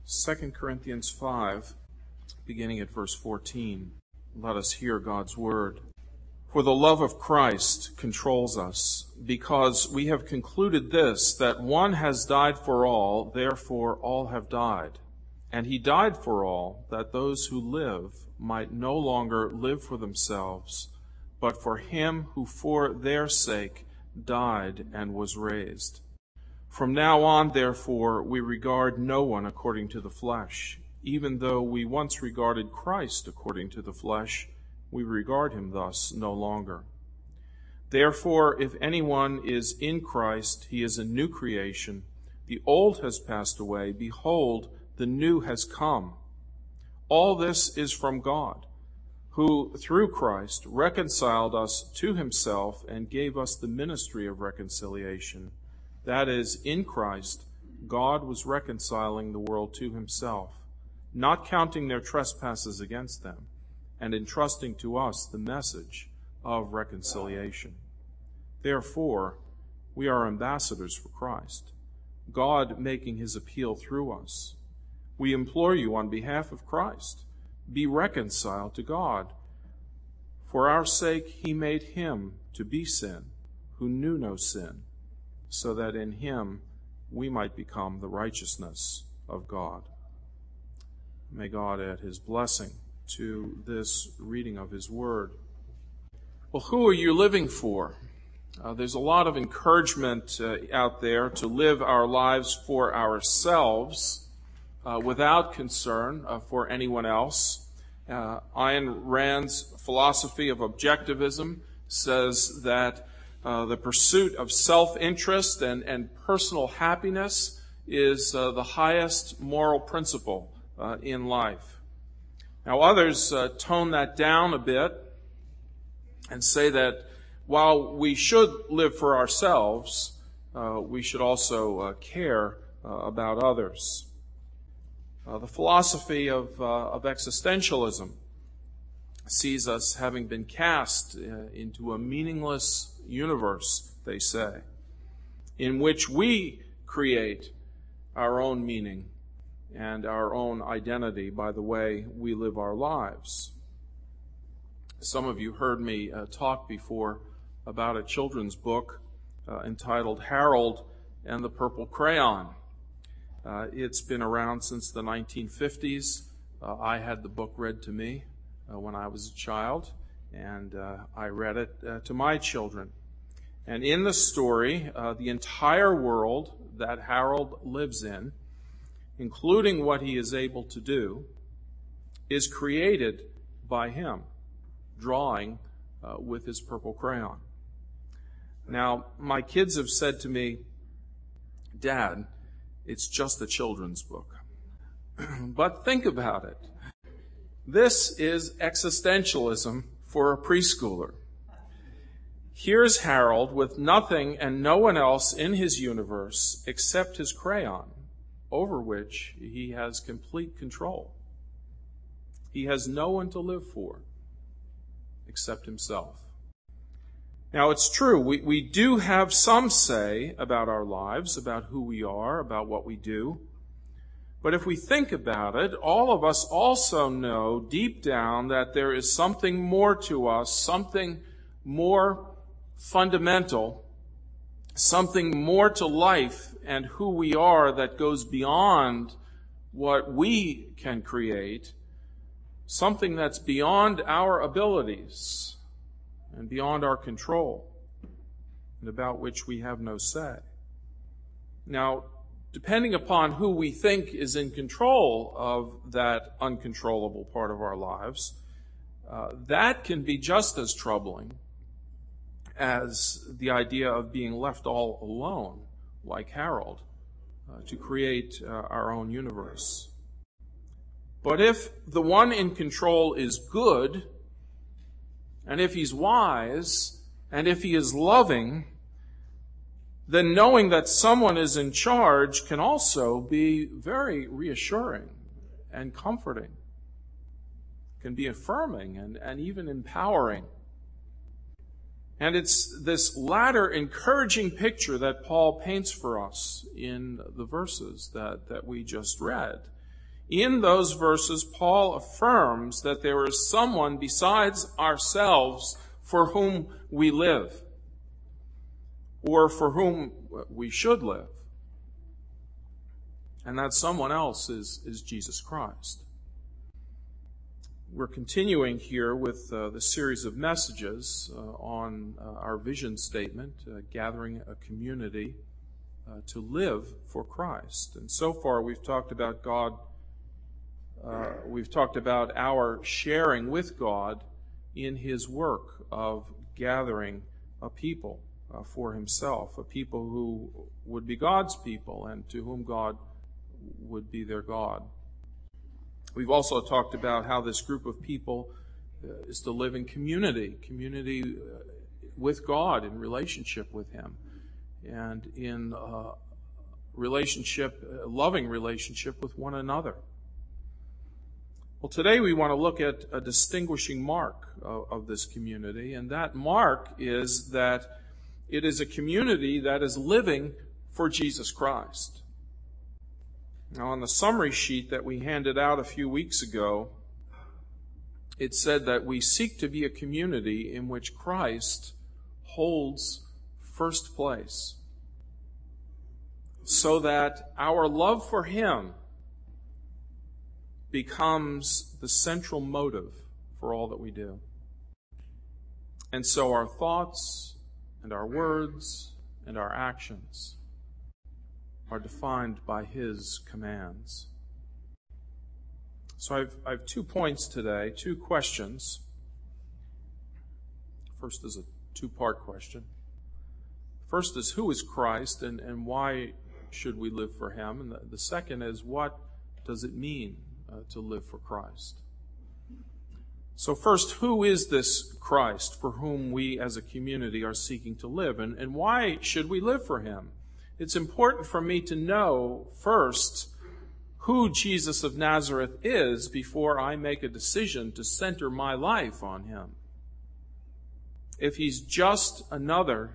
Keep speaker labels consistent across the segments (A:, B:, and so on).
A: 2 Corinthians 5, beginning at verse 14. Let us hear God's word. For the love of Christ controls us, because we have concluded this, that one has died for all, therefore all have died. And he died for all, that those who live might no longer live for themselves, but for him who for their sake died and was raised. From now on, therefore, we regard no one according to the flesh. Even though we once regarded Christ according to the flesh, we regard him thus no longer. Therefore, if anyone is in Christ, he is a new creation. The old has passed away. Behold, the new has come. All this is from God, who through Christ reconciled us to himself and gave us the ministry of reconciliation. That is, in Christ, God was reconciling the world to himself, not counting their trespasses against them, and entrusting to us the message of reconciliation. Therefore, we are ambassadors for Christ, God making his appeal through us. We implore you on behalf of Christ, be reconciled to God. For our sake he made him to be sin, who knew no sin, so that in him we might become the righteousness of God. May God add his blessing to this reading of his word. Well, who are you living for? There's a lot of encouragement out there to live our lives for ourselves without concern for anyone else. Ayn Rand's philosophy of objectivism says that the pursuit of self-interest and personal happiness is the highest moral principle in life. Now, others tone that down a bit and say that while we should live for ourselves, we should also care about others. The philosophy of existentialism sees us having been cast into a meaningless universe, they say, in which we create our own meaning and our own identity by the way we live our lives. Some of you heard me talk before about a children's book entitled Harold and the Purple Crayon. It's been around since the 1950s. I had the book read to me when I was a child, and I read it to my children. And in the story, the entire world that Harold lives in, including what he is able to do, is created by him, drawing with his purple crayon. Now, my kids have said to me, "Dad, it's just a children's book." But think about it. This is existentialism for a preschooler. Here's Harold with nothing and no one else in his universe except his crayon, over which he has complete control. He has no one to live for except himself. Now, it's true, we do have some say about our lives, about who we are, about what we do. But if we think about it, all of us also know deep down that there is something more to us, something more fundamental, something more to life and who we are that goes beyond what we can create, something that's beyond our abilities and beyond our control, and about which we have no say. Now, depending upon who we think is in control of that uncontrollable part of our lives, that can be just as troubling as the idea of being left all alone, like Harold, to create our own universe. But if the one in control is good, and if he's wise, and if he is loving, then knowing that someone is in charge can also be very reassuring and comforting. It can be affirming and even empowering. And it's this latter encouraging picture that Paul paints for us in the verses that we just read. In those verses, Paul affirms that there is someone besides ourselves for whom we live, or for whom we should live. And that someone else is Jesus Christ. We're continuing here with the series of messages on our vision statement, gathering a community to live for Christ. And so far we've talked about God, we've talked about our sharing with God in His work of gathering a people for Himself, a people who would be God's people and to whom God would be their God. We've also talked about how this group of people is to live in community with God, in relationship with Him, and in loving relationship with one another. Well, today we want to look at a distinguishing mark of this community, and that mark is that it is a community that is living for Jesus Christ. Now, on the summary sheet that we handed out a few weeks ago, it said that we seek to be a community in which Christ holds first place, so that our love for Him becomes the central motive for all that we do. And so our thoughts and our words and our actions are defined by His commands. So I have 2 points today, 2 questions. First is a 2-part question. First is, who is Christ and why should we live for Him? And the second is, what does it mean to live for Christ? So first, who is this Christ for whom we as a community are seeking to live? And why should we live for Him? It's important for me to know first who Jesus of Nazareth is before I make a decision to center my life on Him. If He's just another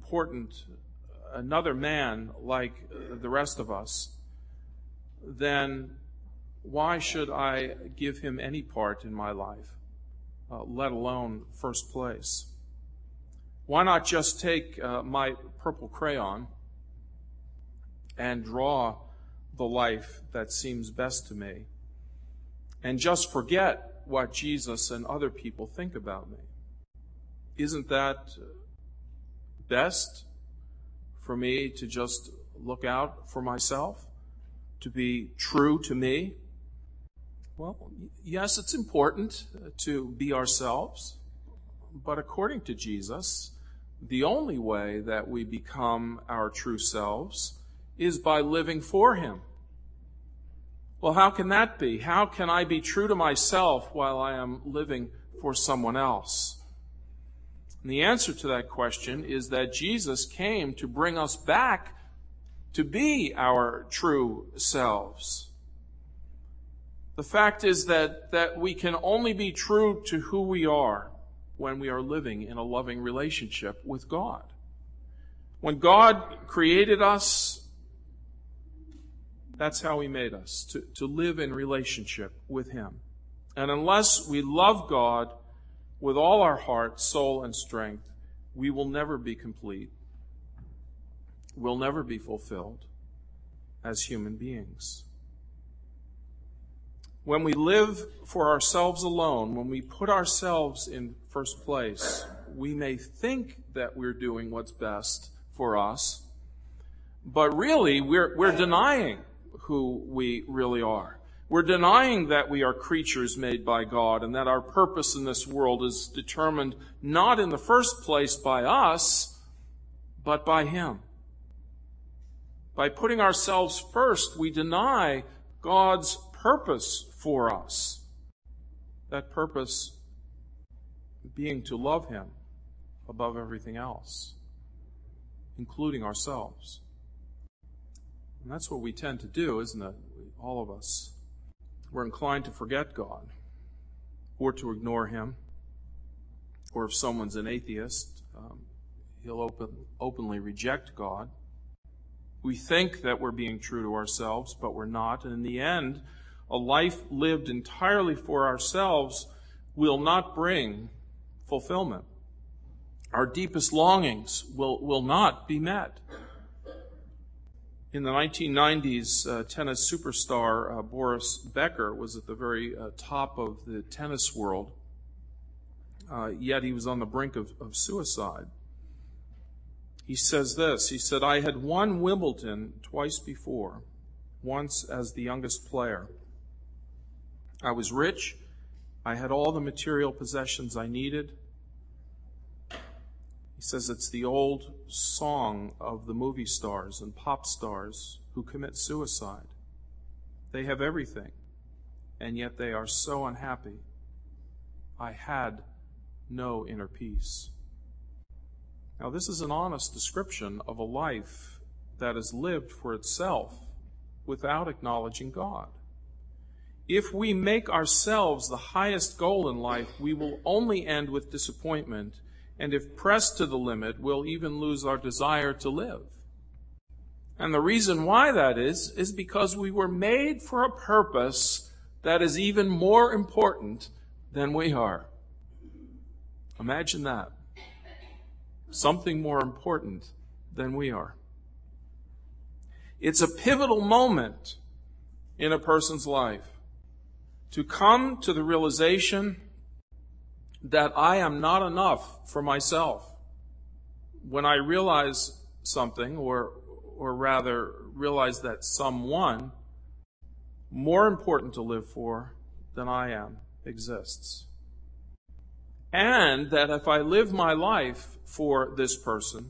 A: man like the rest of us, then why should I give Him any part in my life, let alone first place? Why not just take my purple crayon and draw the life that seems best to me, and just forget what Jesus and other people think about me? Isn't that best for me to just look out for myself, to be true to me? Well, yes, it's important to be ourselves, but according to Jesus, the only way that we become our true selves is by living for Him. Well, how can that be? How can I be true to myself while I am living for someone else? And the answer to that question is that Jesus came to bring us back to be our true selves. The fact is that we can only be true to who we are when we are living in a loving relationship with God. When God created us, that's how He made us, to live in relationship with Him. And unless we love God with all our heart, soul, and strength, we will never be complete. We'll never be fulfilled as human beings. When we live for ourselves alone, when we put ourselves in first place, we may think that we're doing what's best for us, but really we're denying who we really are. We're denying that we are creatures made by God and that our purpose in this world is determined not in the first place by us, but by Him. By putting ourselves first, we deny God's purpose for us. That purpose being to love Him above everything else, including ourselves. And that's what we tend to do, isn't it? All of us. We're inclined to forget God, or to ignore Him, or if someone's an atheist, he'll openly reject God. We think that we're being true to ourselves, but we're not. And in the end, A life lived entirely for ourselves will not bring fulfillment. Our deepest longings will not be met. In the 1990s, tennis superstar Boris Becker was at the very top of the tennis world, yet he was on the brink of suicide. He says this, he said, "I had won Wimbledon twice before, once as the youngest player. I was rich. I had all the material possessions I needed." He says it's the old song of the movie stars and pop stars who commit suicide. They have everything, and yet they are so unhappy. I had no inner peace. Now, this is an honest description of a life that is lived for itself without acknowledging God. If we make ourselves the highest goal in life, we will only end with disappointment, and if pressed to the limit, we'll even lose our desire to live. And the reason why that is because we were made for a purpose that is even more important than we are. Imagine that. Something more important than we are. It's a pivotal moment in a person's life to come to the realization that I am not enough for myself. When I realize something, or rather realize that someone more important to live for than I am exists. And that if I live my life for this person,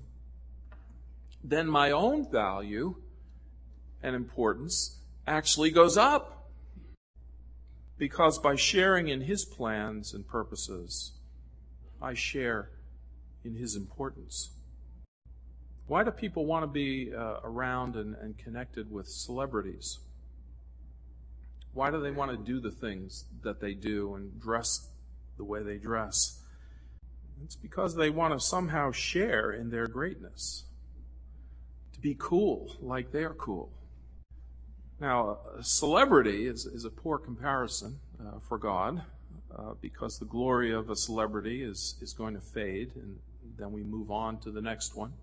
A: then my own value and importance actually goes up. Because by sharing in his plans and purposes, I share in his importance. Why do people want to be around and connected with celebrities? Why do they want to do the things that they do and dress the way they dress? It's because they want to somehow share in their greatness. To be cool like they're cool. Now, a celebrity is a poor comparison for God because the glory of a celebrity is going to fade, and then we move on to the next one.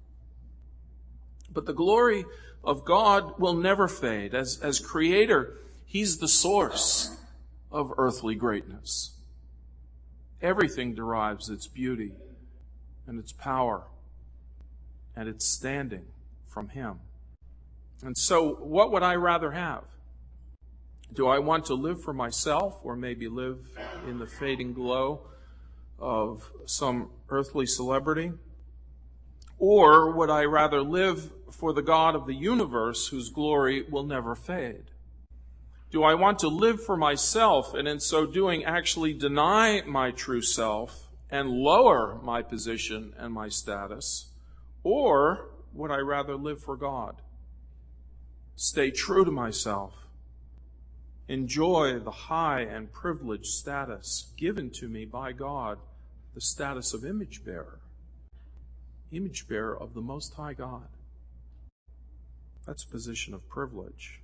A: But the glory of God will never fade. As Creator, He's the source of earthly greatness. Everything derives its beauty and its power and its standing from Him. And so, what would I rather have? Do I want to live for myself, or maybe live in the fading glow of some earthly celebrity? Or would I rather live for the God of the universe, whose glory will never fade? Do I want to live for myself, and in so doing actually deny my true self and lower my position and my status? Or would I rather live for God? Stay true to myself. Enjoy the high and privileged status given to me by God, the status of image bearer of the Most High God. That's a position of privilege.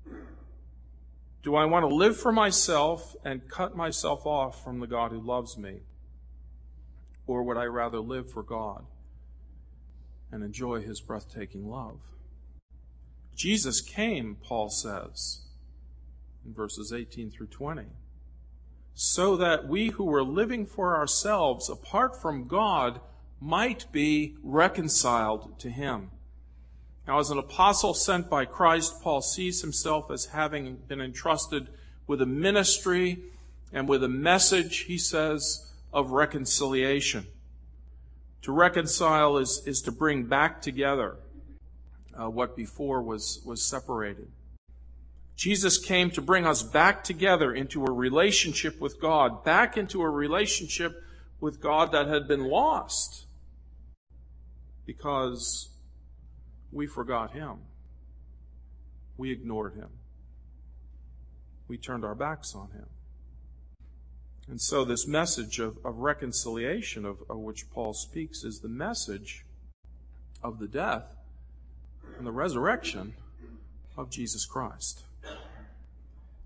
A: Do I want to live for myself and cut myself off from the God who loves me? Or would I rather live for God and enjoy His breathtaking love? Jesus came, Paul says, in verses 18 through 20, so that we who were living for ourselves apart from God might be reconciled to Him. Now, as an apostle sent by Christ, Paul sees himself as having been entrusted with a ministry and with a message, he says, of reconciliation. To reconcile is to bring back together what before was separated. Jesus came to bring us back together into a relationship with God, back into a relationship with God that had been lost because we forgot Him. We ignored Him. We turned our backs on Him. And so this message of reconciliation of which Paul speaks is the message of the death and the resurrection of Jesus Christ.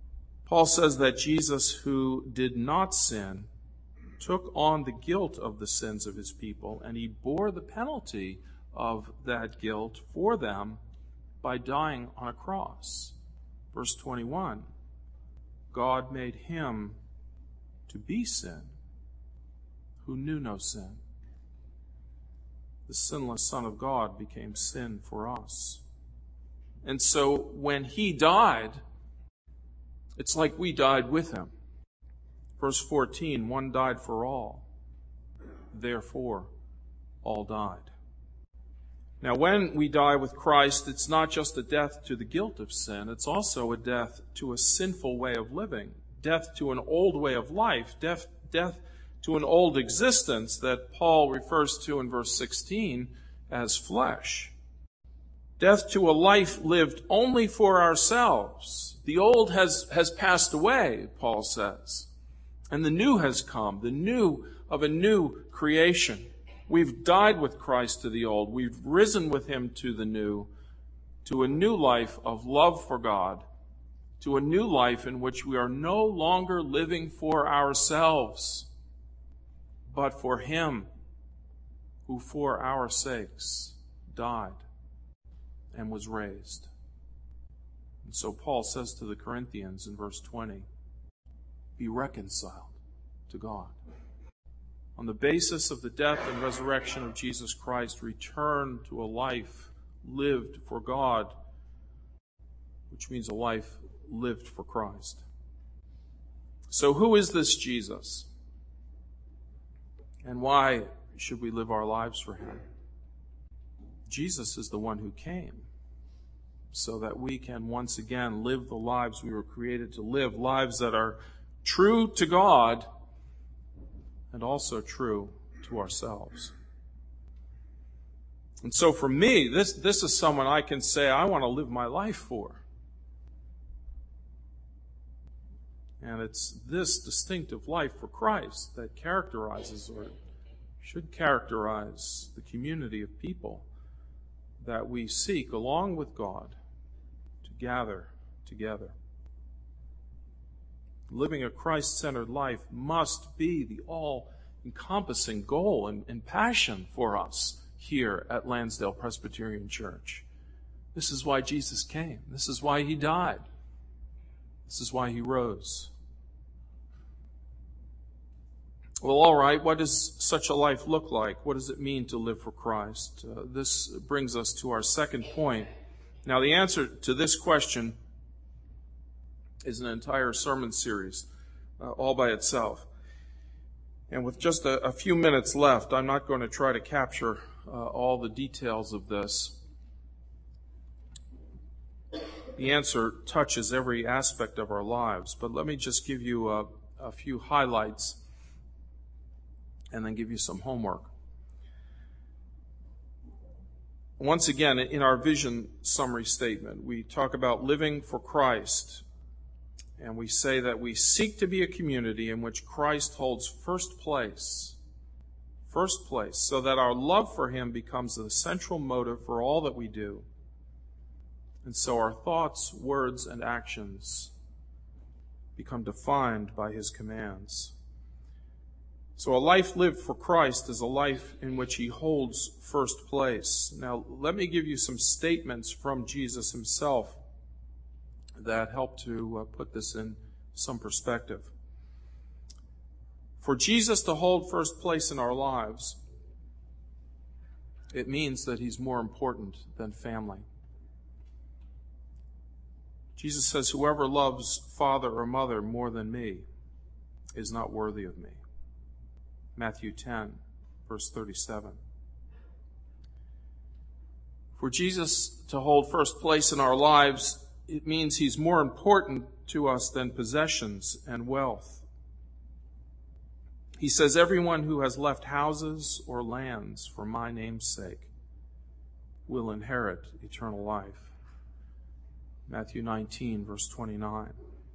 A: Paul says that Jesus, who did not sin, took on the guilt of the sins of his people, and he bore the penalty of that guilt for them by dying on a cross. Verse 21, God made him to be sin, who knew no sin. The sinless Son of God became sin for us. And so when he died, it's like we died with him. Verse 14, one died for all. Therefore, all died. Now, when we die with Christ, it's not just a death to the guilt of sin. It's also a death to a sinful way of living, death to an old way of life, death to an old existence that Paul refers to in verse 16 as flesh. Death to a life lived only for ourselves. The old has passed away, Paul says. And the new has come, the new of a new creation. We've died with Christ to the old. We've risen with him to the new, to a new life of love for God, to a new life in which we are no longer living for ourselves, but for him who for our sakes died and was raised. And so Paul says to the Corinthians in verse 20, be reconciled to God. On the basis of the death and resurrection of Jesus Christ, return to a life lived for God, which means a life lived for Christ. So who is this Jesus? And why should we live our lives for him? Jesus is the one who came so that we can once again live the lives we were created to live, lives that are true to God and also true to ourselves. And so for me, this is someone I can say I want to live my life for. And it's this distinctive life for Christ that characterizes, or should characterize, the community of people that we seek along with God to gather together. Living a Christ-centered life must be the all-encompassing goal and passion for us here at Lansdale Presbyterian Church. This is why Jesus came. This is why he died. This is why he rose. Well, all right, what does such a life look like? What does it mean to live for Christ? This brings us to our second point. Now, the answer to this question is an entire sermon series all by itself. And with just a few minutes left, I'm not going to try to capture all the details of this. The answer touches every aspect of our lives, but let me just give you a few highlights and then give you some homework. Once again, in our vision summary statement, we talk about living for Christ. And we say that we seek to be a community in which Christ holds first place, so that our love for him becomes the central motive for all that we do. And so our thoughts, words, and actions become defined by his commands. So a life lived for Christ is a life in which he holds first place. Now, let me give you some statements from Jesus himself that help to put this in some perspective. For Jesus to hold first place in our lives, it means that he's more important than family. Jesus says, whoever loves father or mother more than me is not worthy of me. Matthew 10, verse 37. For Jesus to hold first place in our lives, it means he's more important to us than possessions and wealth. He says, everyone who has left houses or lands for my name's sake will inherit eternal life. Matthew 19, verse 29.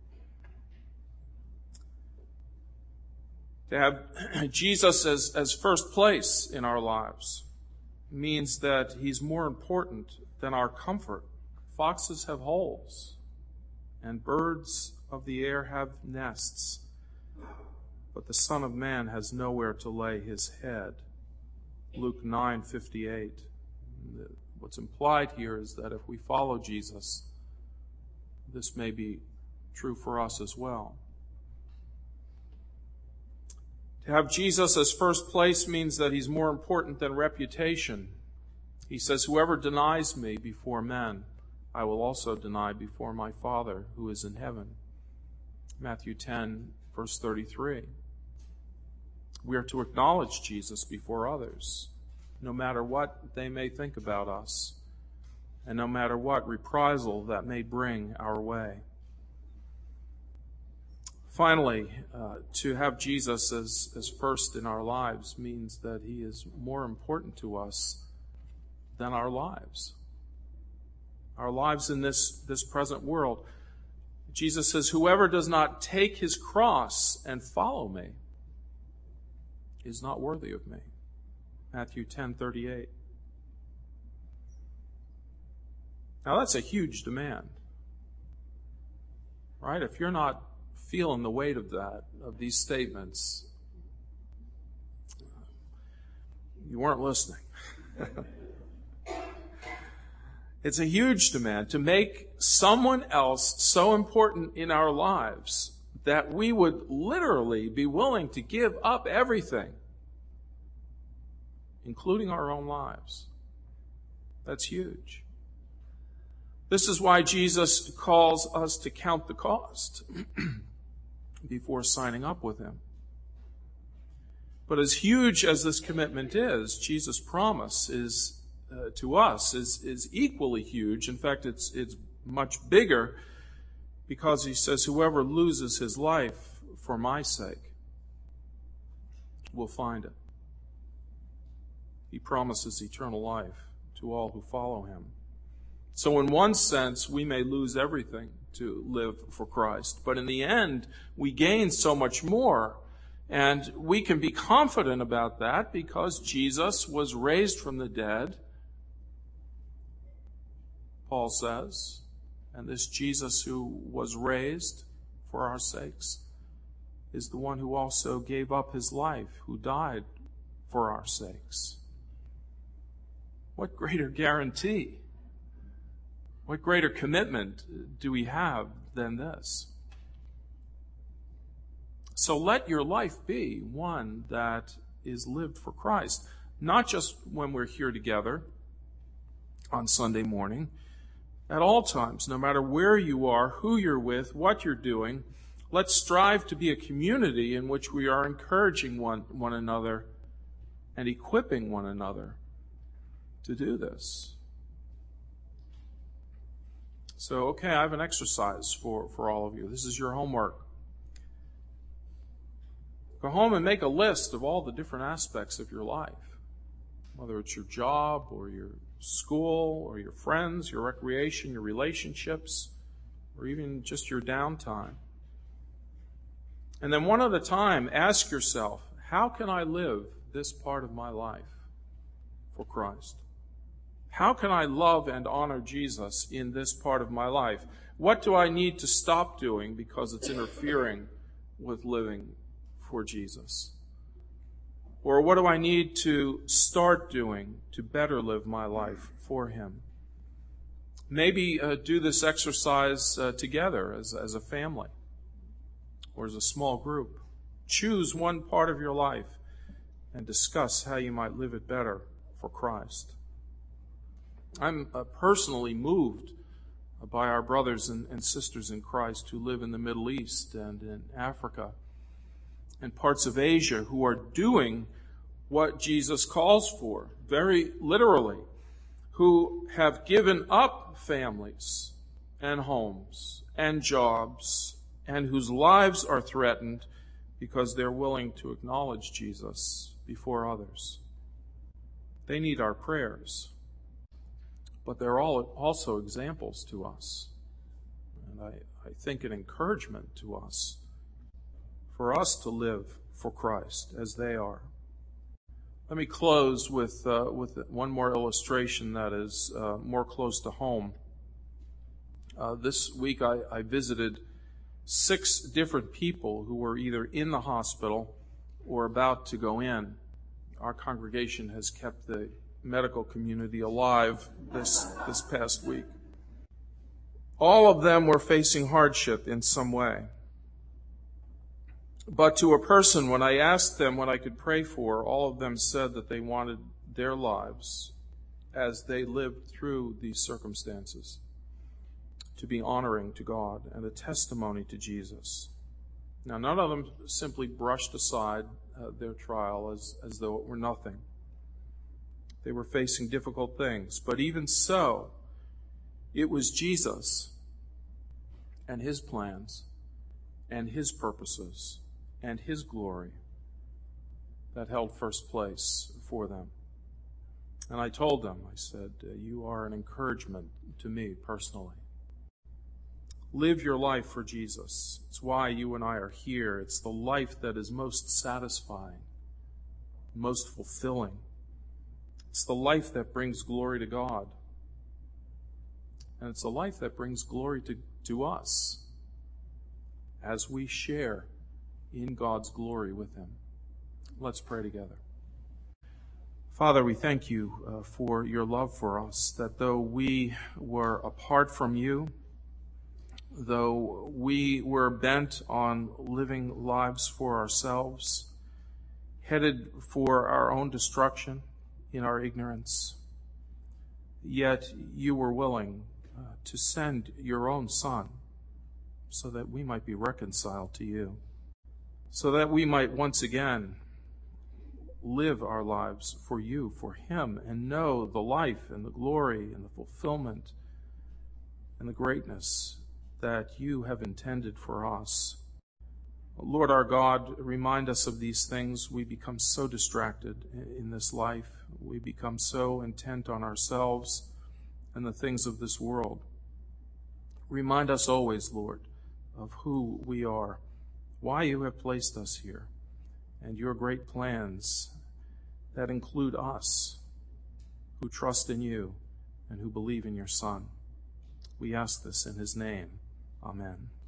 A: To have Jesus as first place in our lives means that he's more important than our comfort. Foxes have holes, and birds of the air have nests, but the Son of Man has nowhere to lay his head. Luke 9:58. What's implied here is that if we follow Jesus, this may be true for us as well. To have Jesus as first place means that he's more important than reputation. He says, "Whoever denies me before men, I will also deny before my Father who is in heaven." Matthew 10, verse 33. We are to acknowledge Jesus before others, no matter what they may think about us, and no matter what reprisal that may bring our way. Finally, to have Jesus as first in our lives means that he is more important to us than our lives. Our lives in this present world. Jesus says, "Whoever does not take his cross and follow me is not worthy of me." Matthew 10:38. Now that's a huge demand. Right? If you're not feeling the weight of these statements, you weren't listening. It's a huge demand to make someone else so important in our lives that we would literally be willing to give up everything, including our own lives. That's huge. This is why Jesus calls us to count the cost before signing up with him. But as huge as this commitment is, Jesus' promise is to us is equally huge. In fact, it's much bigger, because he says, "Whoever loses his life for my sake will find it." He promises eternal life to all who follow him. So in one sense, we may lose everything to live for Christ, but in the end, we gain so much more. And we can be confident about that because Jesus was raised from the dead, Paul says, and this Jesus who was raised for our sakes is the one who also gave up his life, who died for our sakes. What greater guarantee? What greater commitment do we have than this? So let your life be one that is lived for Christ, not just when we're here together on Sunday morning, at all times, no matter where you are, who you're with, what you're doing. Let's strive to be a community in which we are encouraging one another and equipping one another to do this. So, okay, I have an exercise for all of you. This is your homework. Go home and make a list of all the different aspects of your life, whether it's your job or your school or your friends, your recreation, your relationships, or even just your downtime. And then one at a time, ask yourself, how can I live this part of my life for Christ? How can I love and honor Jesus in this part of my life? What do I need to stop doing because it's interfering with living for Jesus? Or what do I need to start doing to better live my life for him? Maybe do this exercise together as a family or as a small group. Choose one part of your life and discuss how you might live it better for Christ. I'm personally moved by our brothers and sisters in Christ who live in the Middle East and in Africa and parts of Asia who are doing what Jesus calls for, very literally, who have given up families and homes and jobs and whose lives are threatened because they're willing to acknowledge Jesus before others. They need our prayers. But they're all also examples to us. And I think an encouragement to us for us to live for Christ as they are. Let me close with one more illustration that is more close to home. This week I visited 6 different people who were either in the hospital or about to go in. Our congregation has kept the medical community alive this past week. All of them were facing hardship in some way. But to a person, when I asked them what I could pray for, all of them said that they wanted their lives, as they lived through these circumstances, to be honoring to God and a testimony to Jesus. Now, none of them simply brushed aside their trial as though it were nothing. They were facing difficult things. But even so, it was Jesus and His plans and His purposes and His glory that held first place for them. And I told them, I said, you are an encouragement to me personally. Live your life for Jesus. It's why you and I are here. It's the life that is most satisfying, most fulfilling. It's the life that brings glory to God. And it's a life that brings glory to us as we share in God's glory with Him. Let's pray together. Father, we thank you for your love for us, that though we were apart from you, though we were bent on living lives for ourselves, headed for our own destruction in our ignorance, yet you were willing to send your own Son so that we might be reconciled to you, so that we might once again live our lives for you, for Him, and know the life and the glory and the fulfillment and the greatness that you have intended for us. Lord our God, remind us of these things. We become so distracted in this life. We become so intent on ourselves and the things of this world. Remind us always, Lord, of who we are, why you have placed us here, and your great plans that include us who trust in you and who believe in your Son. We ask this in His name. Amen.